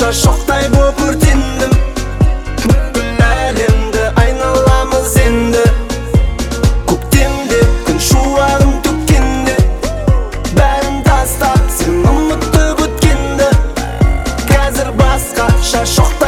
шоқтай боп өртендім. Бүкіл әлемді айналамыз енді. Көктемде күн шуағын төккенде, бәрін тастап сен ұмытып өткенді. Қазір басқаша шоқ